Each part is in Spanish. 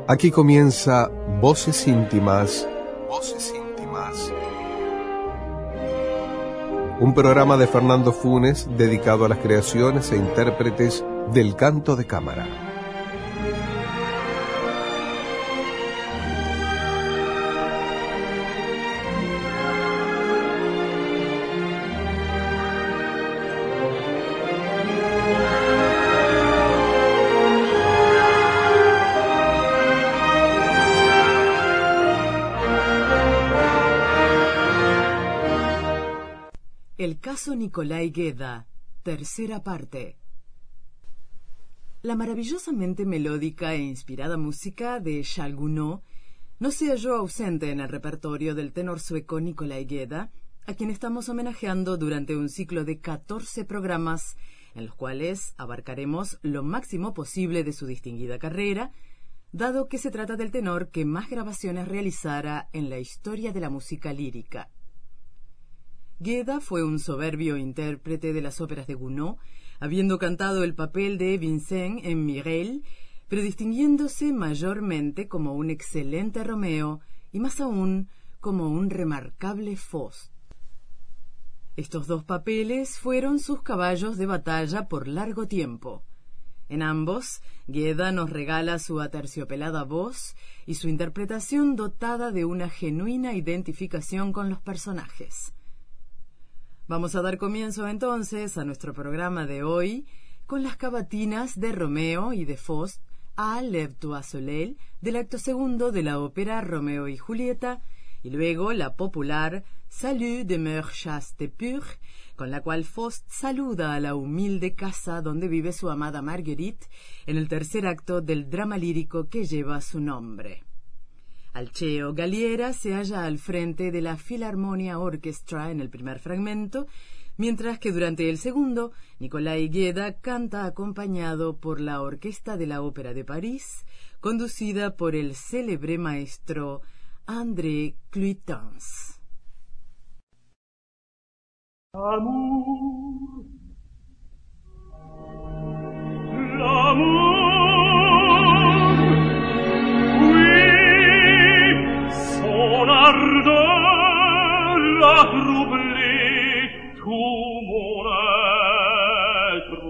Aquí comienza Voces Íntimas. Voces Íntimas. Un programa de Fernando Funes dedicado a las creaciones e intérpretes del canto de cámara. El caso Nikolai Geda, tercera parte. La maravillosamente melódica e inspirada música de Charles Gounod no se halló ausente en el repertorio del tenor sueco Nikolai Geda, a quien estamos homenajeando durante un ciclo de 14 programas, en los cuales abarcaremos lo máximo posible de su distinguida carrera, dado que se trata del tenor que más grabaciones realizara en la historia de la música lírica. Geda fue un soberbio intérprete de las óperas de Gounod, habiendo cantado el papel de Vincent en Mireille, pero distinguiéndose mayormente como un excelente Romeo y más aún como un remarcable Faust. Estos dos papeles fueron sus caballos de batalla por largo tiempo. En ambos, Geda nos regala su aterciopelada voz y su interpretación dotada de una genuina identificación con los personajes. Vamos a dar comienzo entonces a nuestro programa de hoy con las cavatinas de Romeo y de Faust a Lève-toi Soleil del acto segundo de la ópera Romeo y Julieta, y luego la popular Salut demeure chaste et pure, con la cual Faust saluda a la humilde casa donde vive su amada Marguerite en el tercer acto del drama lírico que lleva su nombre. Alceo Galliera se halla al frente de la Philharmonia Orchestra en el primer fragmento, mientras que durante el segundo, Nikolai Geda canta acompañado por la Orquesta de la Ópera de París, conducida por el célebre maestro André Cluytens. Amour, l'amour, oui, son ardeur a troublé tout mon être.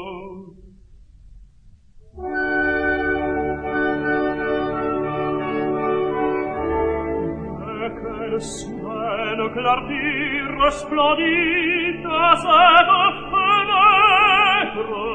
Et quelle soudaine clarté resplendit à cette fenêtre.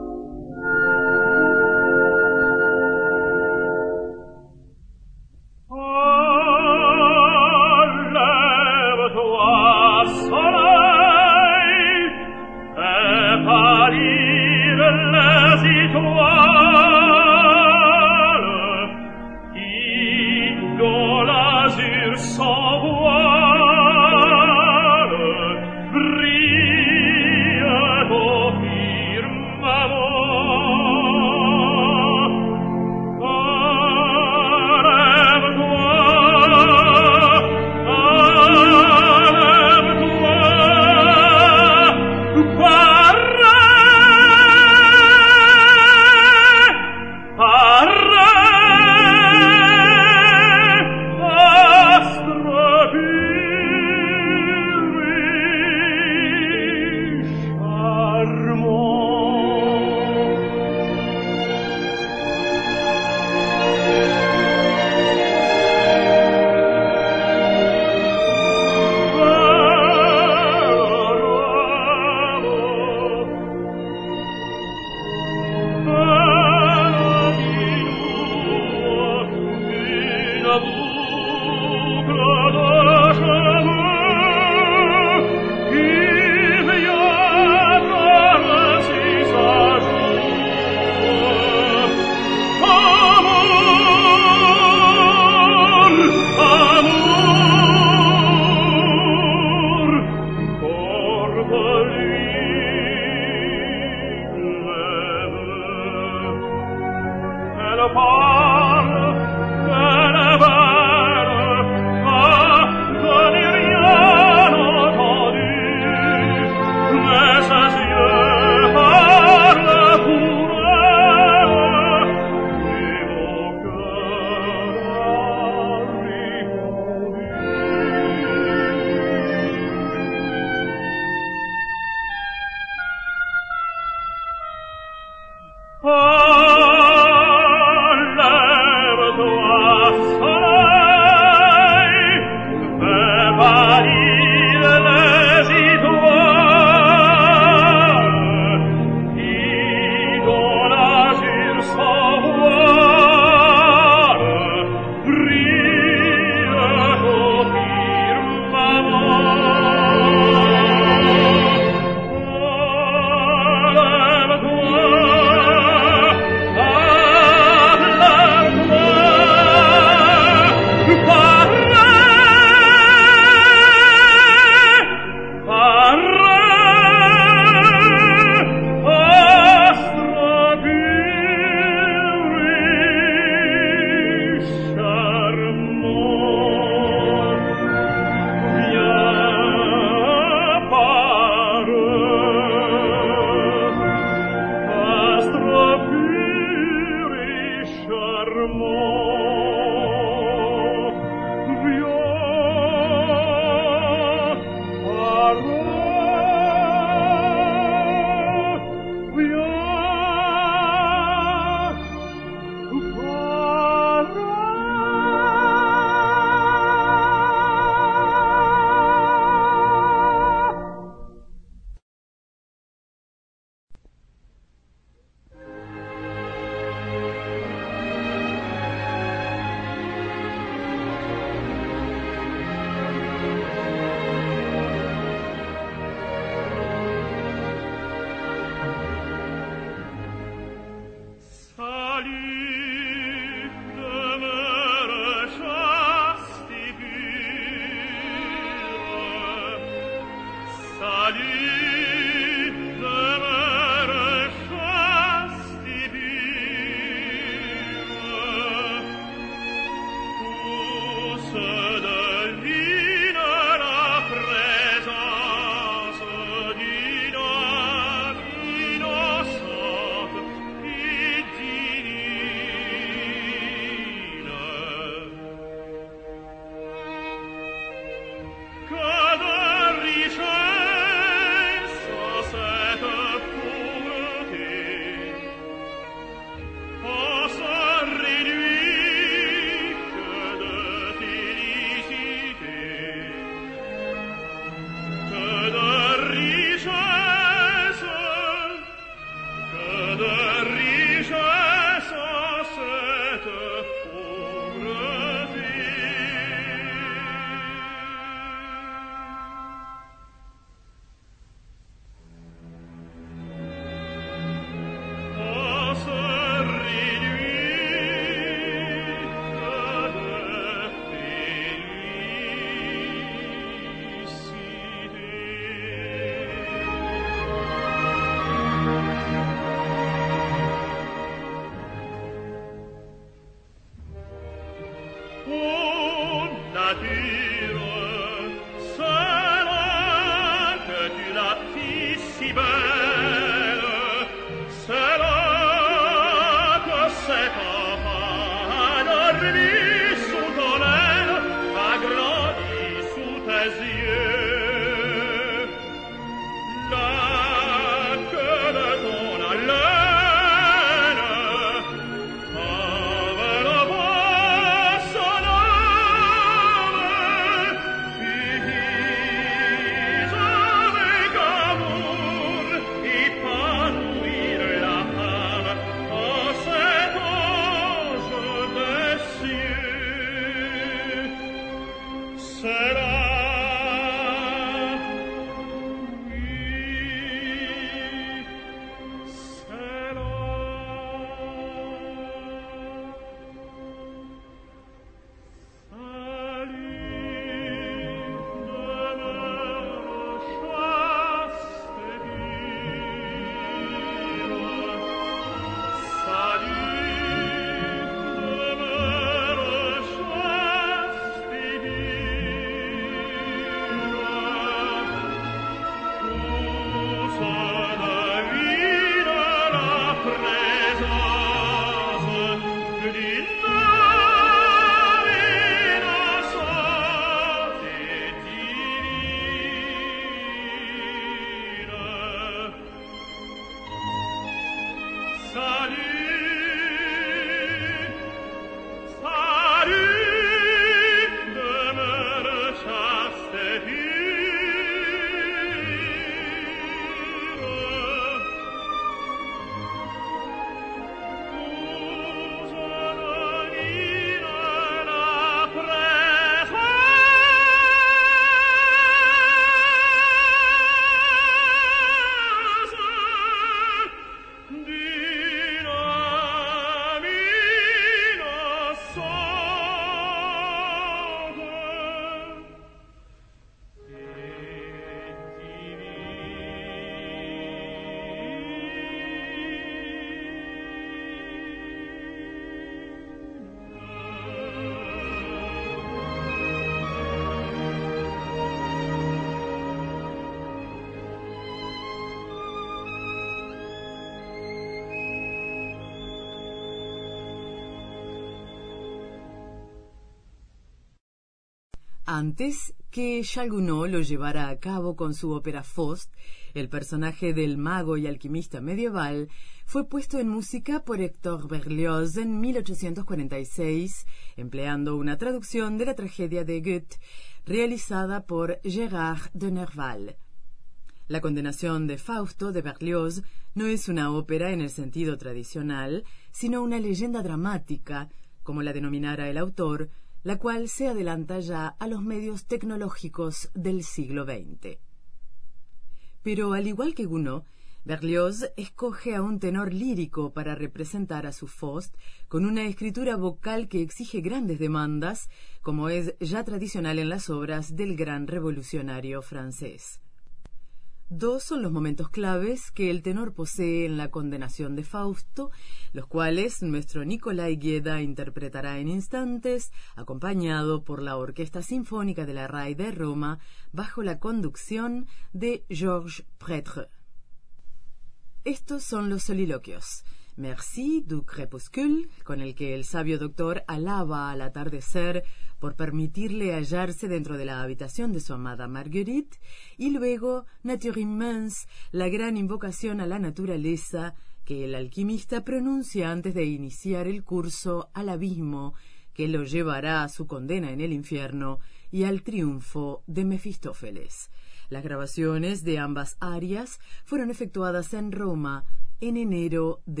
Antes que Charles Gounod lo llevara a cabo con su ópera Faust, el personaje del mago y alquimista medieval fue puesto en música por Hector Berlioz en 1846, empleando una traducción de la tragedia de Goethe realizada por Gérard de Nerval. La condenación de Fausto de Berlioz no es una ópera en el sentido tradicional, sino una leyenda dramática, como la denominara el autor, la cual se adelanta ya a los medios tecnológicos del siglo XX. Pero al igual que Gounod, Berlioz escoge a un tenor lírico para representar a su Faust con una escritura vocal que exige grandes demandas, como es ya tradicional en las obras del gran revolucionario francés. Dos son los momentos claves que el tenor posee en la condenación de Fausto, los cuales nuestro Nicolai Gueda interpretará en instantes, acompañado por la Orquesta Sinfónica de la RAI de Roma, bajo la conducción de Georges Prêtre. Estos son los soliloquios. Merci du crépuscule, con el que el sabio doctor alaba al atardecer por permitirle hallarse dentro de la habitación de su amada Marguerite, y luego Nature immense, la gran invocación a la naturaleza que el alquimista pronuncia antes de iniciar el curso al abismo que lo llevará a su condena en el infierno y al triunfo de Mefistófeles. Las grabaciones de ambas arias fueron efectuadas en Roma en enero de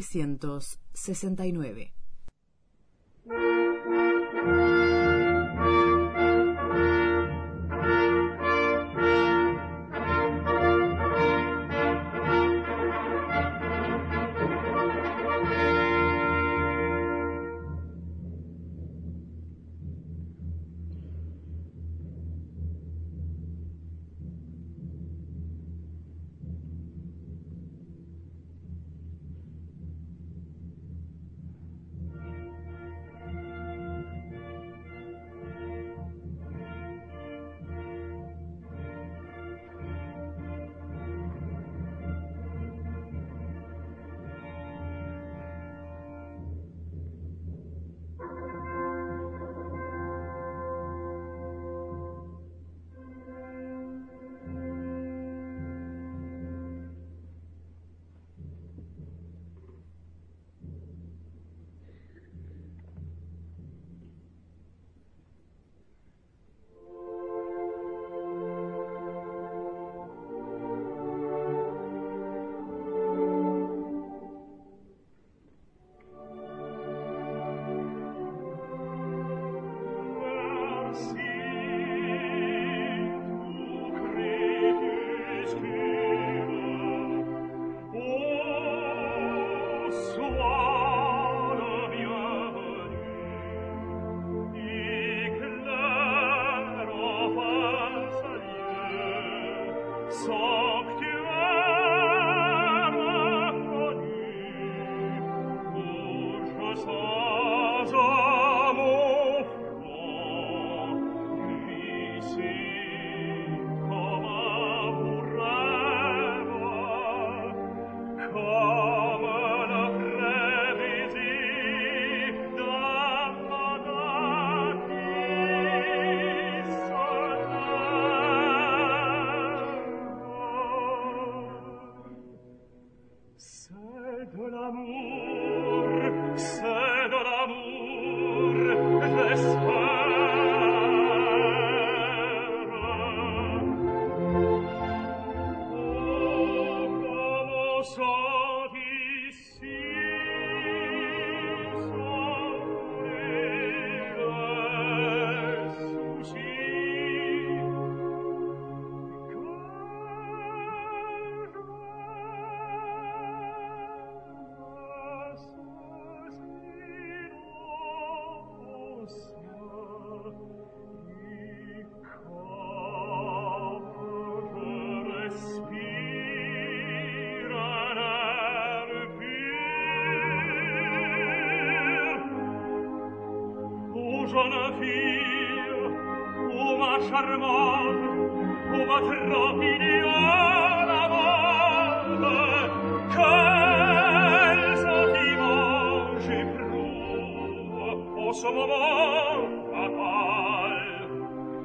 1969. jeune fille, ô ma charmante, ô ma trop idéale amante, quel sentiment j'éprouve en ce moment fatal,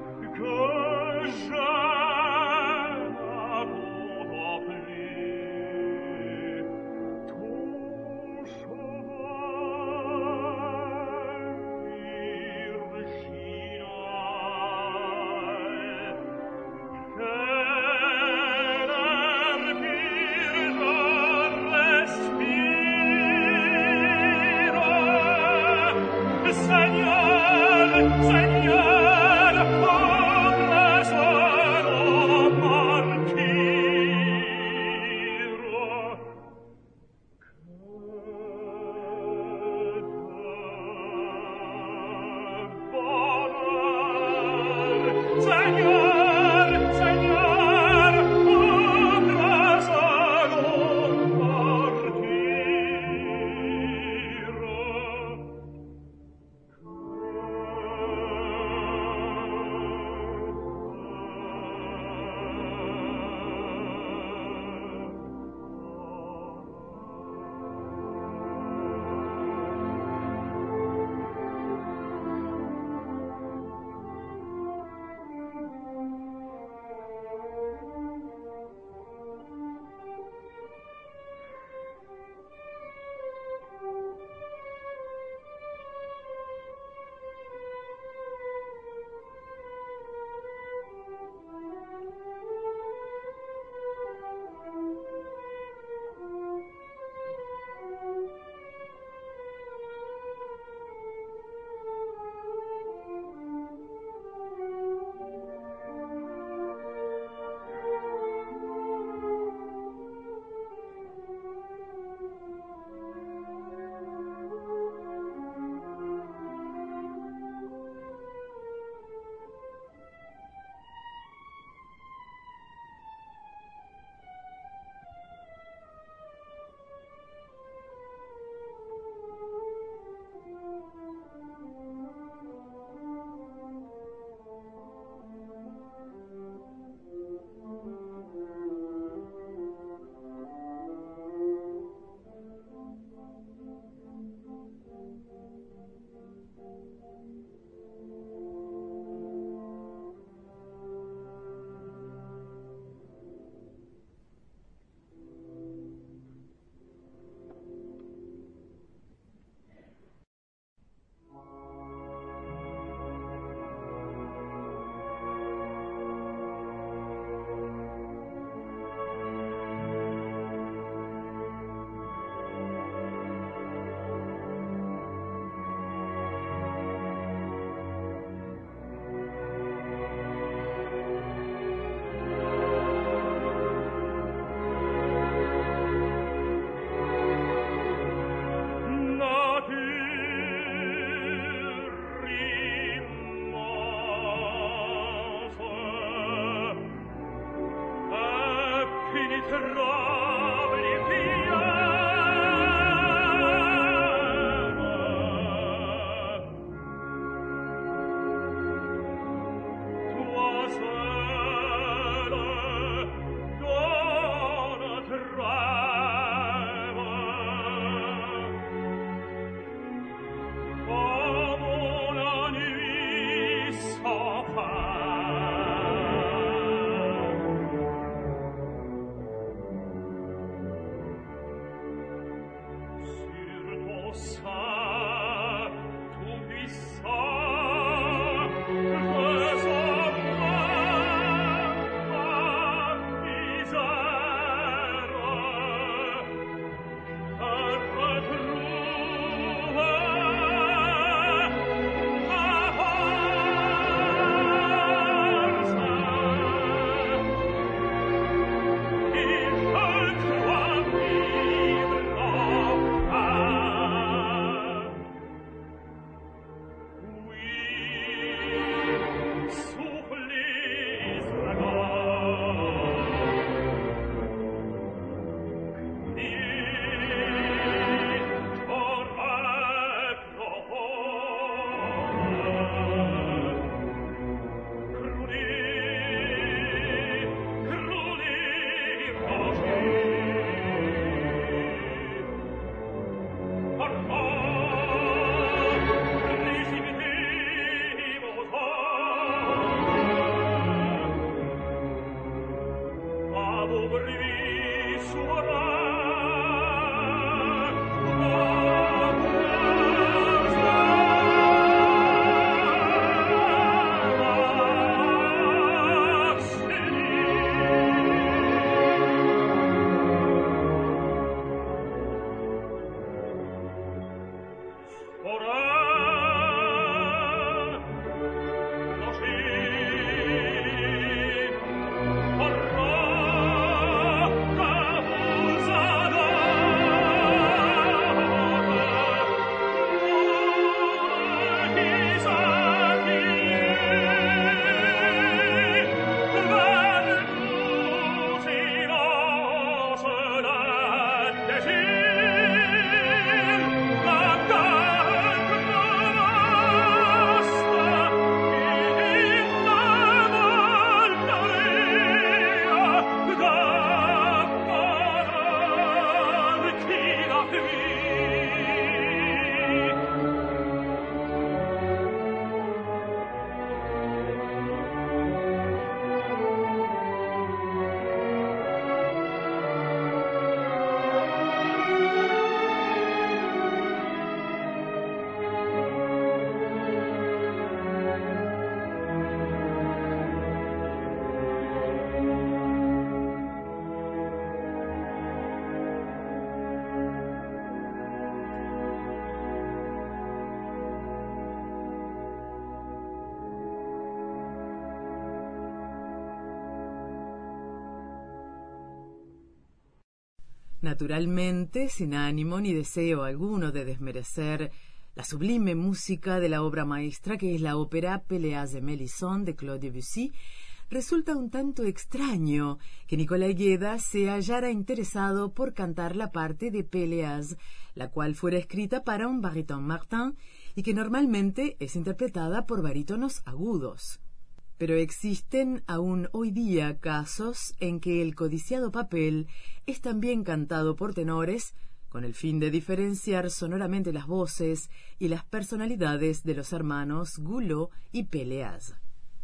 Naturalmente, sin ánimo ni deseo alguno de desmerecer la sublime música de la obra maestra que es la ópera Péléas de Mélisande de Claude Debussy, resulta un tanto extraño que Nicolai Gueda se hallara interesado por cantar la parte de Péléas, la cual fuera escrita para un baríton Martin y que normalmente es interpretada por barítonos agudos. Pero existen aún hoy día casos en que el codiciado papel es también cantado por tenores con el fin de diferenciar sonoramente las voces y las personalidades de los hermanos Goulot y Péléas.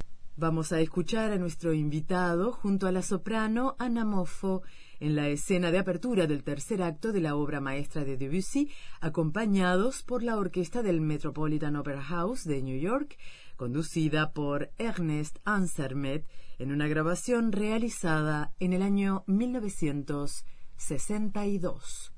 Vamos a escuchar a nuestro invitado junto a la soprano Anna Moffo en la escena de apertura del tercer acto de la obra maestra de Debussy, acompañados por la orquesta del Metropolitan Opera House de New York, conducida por Ernest Ansermet en una grabación realizada en el año 1962.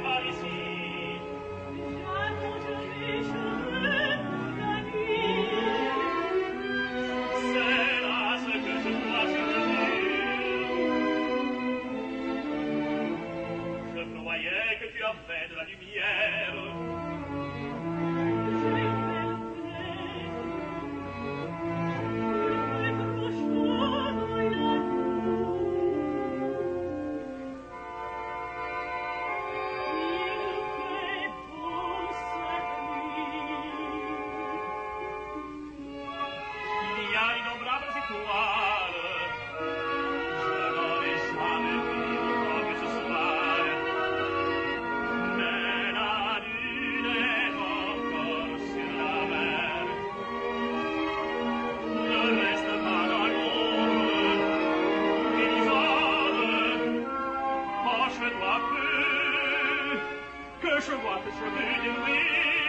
par ici. J'attends, je vais la nuit. C'est là ce que je dois dire. Je croyais que tu avais de la lumière. Je vois que je veux de lui.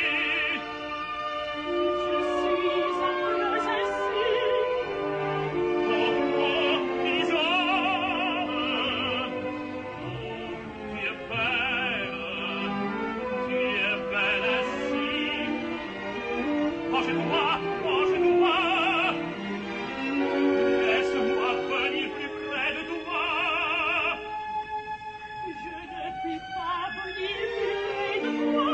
Je suis amoureuse ainsi. Oh, Isole, tu es belle ainsi. Oh, je dois, laisse-moi venir plus près de toi. Je ne puis pas venir plus près de toi.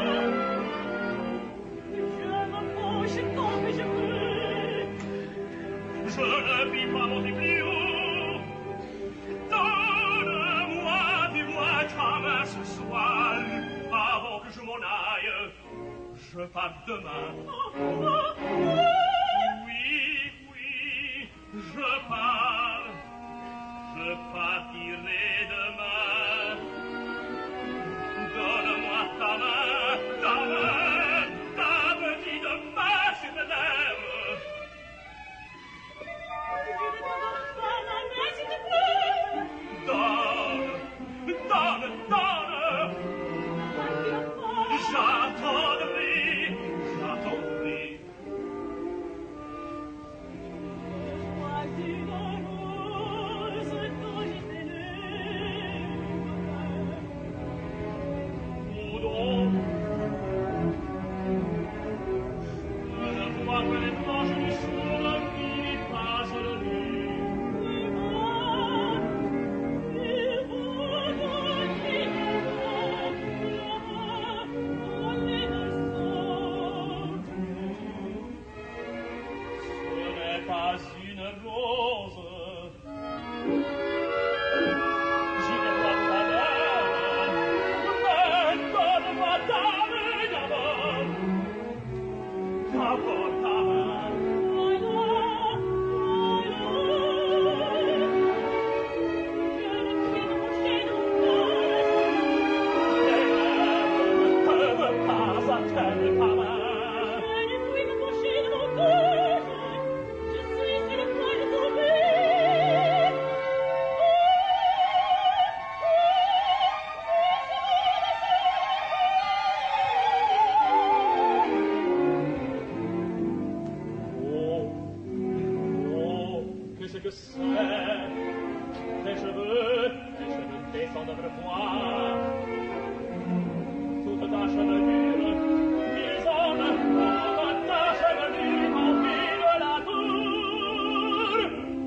Je m'approche tant que je peux. Je ne puis pas monter plus haut. Donne-moi, dis-moi ta main ce soir, avant que je m'en aille. Je pars demain. Oui, je pars. Je partirai demain. Donne-moi ta main, ta petite main sur les lèvres. Je ne te donne pas ma main, s'il te plaît. Donne. N'attends pas. J'attendrai. Choisis une rose dont j'ai tes lèvres. Où donc? Je vois que les branches du jour qui passent de nuit. Pas une rose. J'y vais voir tout à l'heure. Mais donne-moi ta main d'abord. D'abord ta main. Les lèvres ne peuvent pas atteindre ta main. Qu'est-ce que c'est? Tes cheveux descendent vers moi. Toute ta chevelure, Isole, toute ta chevelure m'envie de la tour.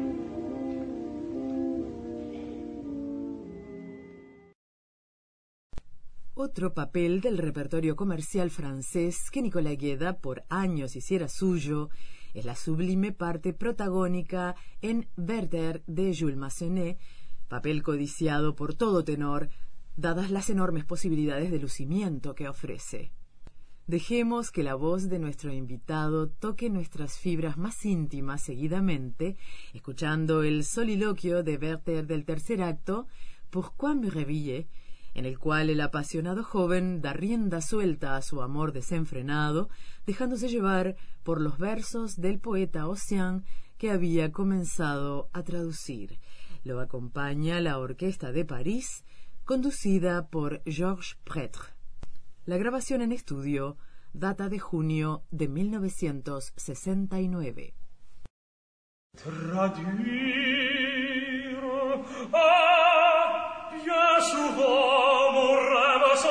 Otro papel del repertorio comercial francés que Nicolás Gueda por años hiciera suyo es la sublime parte protagónica en Werther de Jules Massenet, papel codiciado por todo tenor, dadas las enormes posibilidades de lucimiento que ofrece. Dejemos que la voz de nuestro invitado toque nuestras fibras más íntimas seguidamente, escuchando el soliloquio de Werther del tercer acto, Pourquoi me réveiller?, en el cual el apasionado joven da rienda suelta a su amor desenfrenado, dejándose llevar por los versos del poeta Ossian que había comenzado a traducir. Lo acompaña la Orquesta de París, conducida por Georges Prêtre. La grabación en estudio data de junio de 1969. Traduire, bien souvent mon rêve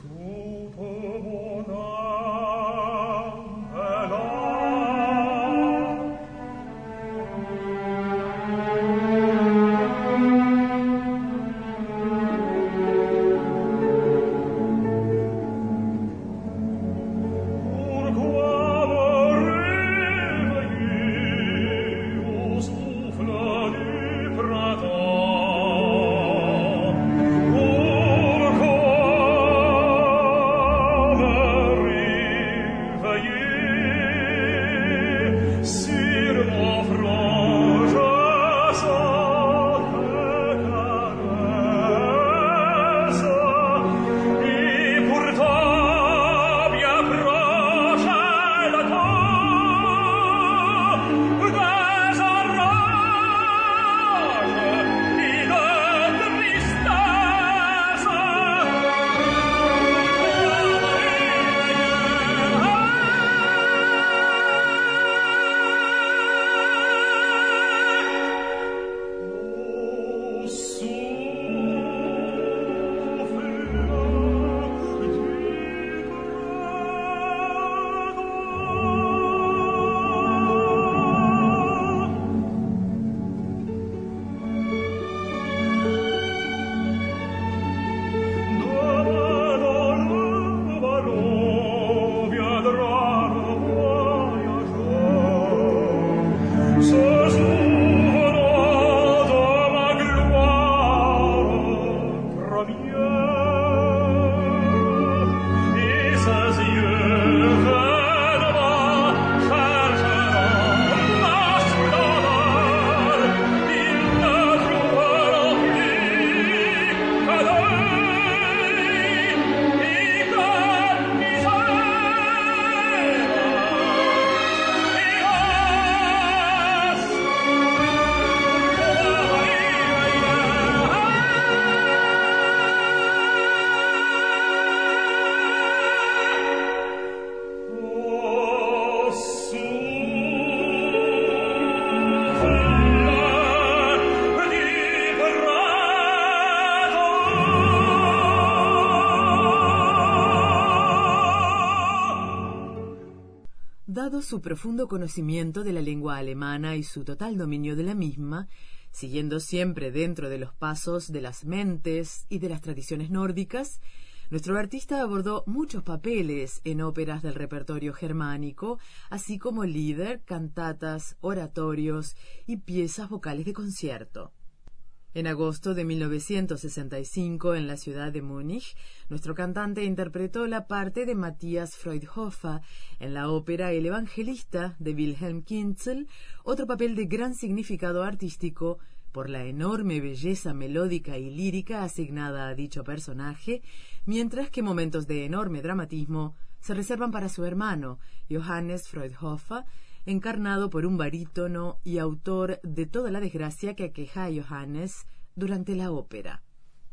Dado su profundo conocimiento de la lengua alemana y su total dominio de la misma, siguiendo siempre dentro de los pasos de las mentes y de las tradiciones nórdicas, nuestro artista abordó muchos papeles en óperas del repertorio germánico, así como lieder, cantatas, oratorios y piezas vocales de concierto. En agosto de 1965, en la ciudad de Múnich, nuestro cantante interpretó la parte de Matthias Freudhofer en la ópera El Evangelista de Wilhelm Kinzel, otro papel de gran significado artístico por la enorme belleza melódica y lírica asignada a dicho personaje, mientras que momentos de enorme dramatismo se reservan para su hermano, Johannes Freudhofer, encarnado por un barítono y autor de toda la desgracia que aqueja a Johannes durante la ópera.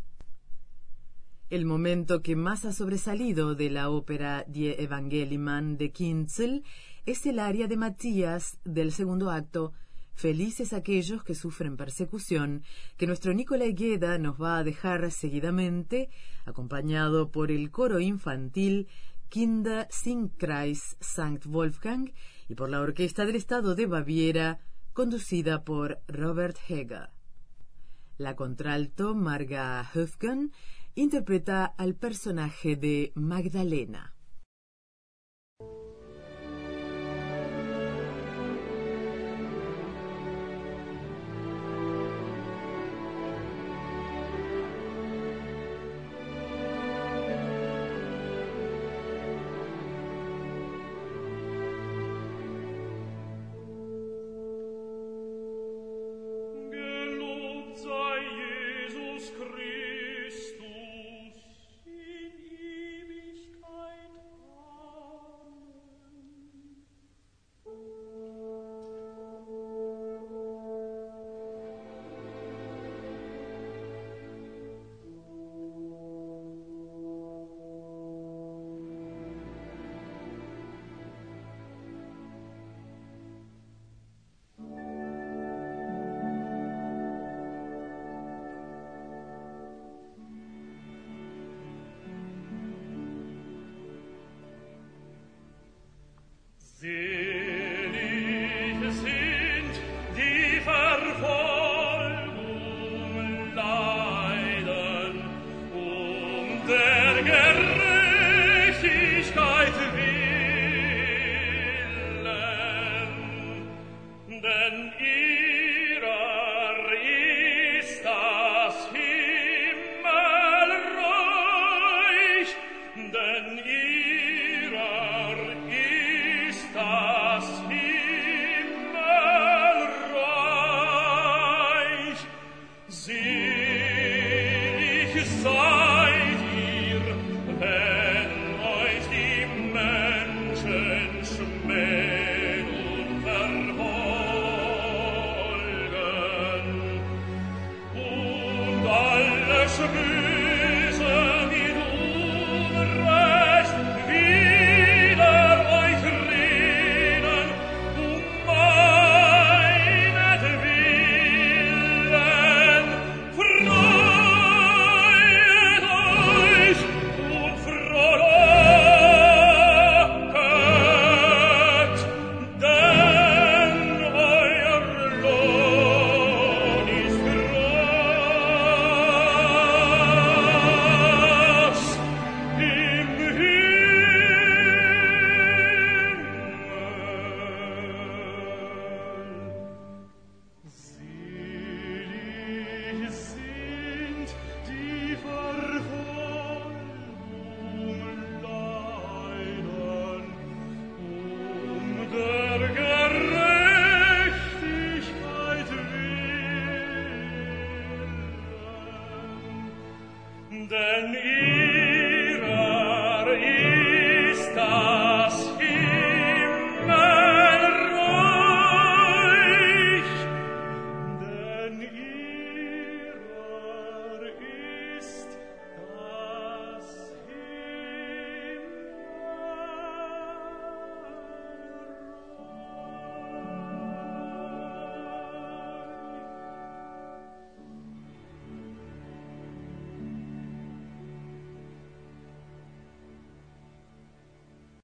El momento que más ha sobresalido de la ópera Die Evangelimann de Kinzel es el aria de Matthias del segundo acto, Felices aquellos que sufren persecución, que nuestro Nicolai Gedda nos va a dejar seguidamente, acompañado por el coro infantil Kindersingkreis St. Wolfgang y por la Orquesta del Estado de Baviera, conducida por Robert Heger. La contralto Marga Höfgen interpreta al personaje de Magdalena.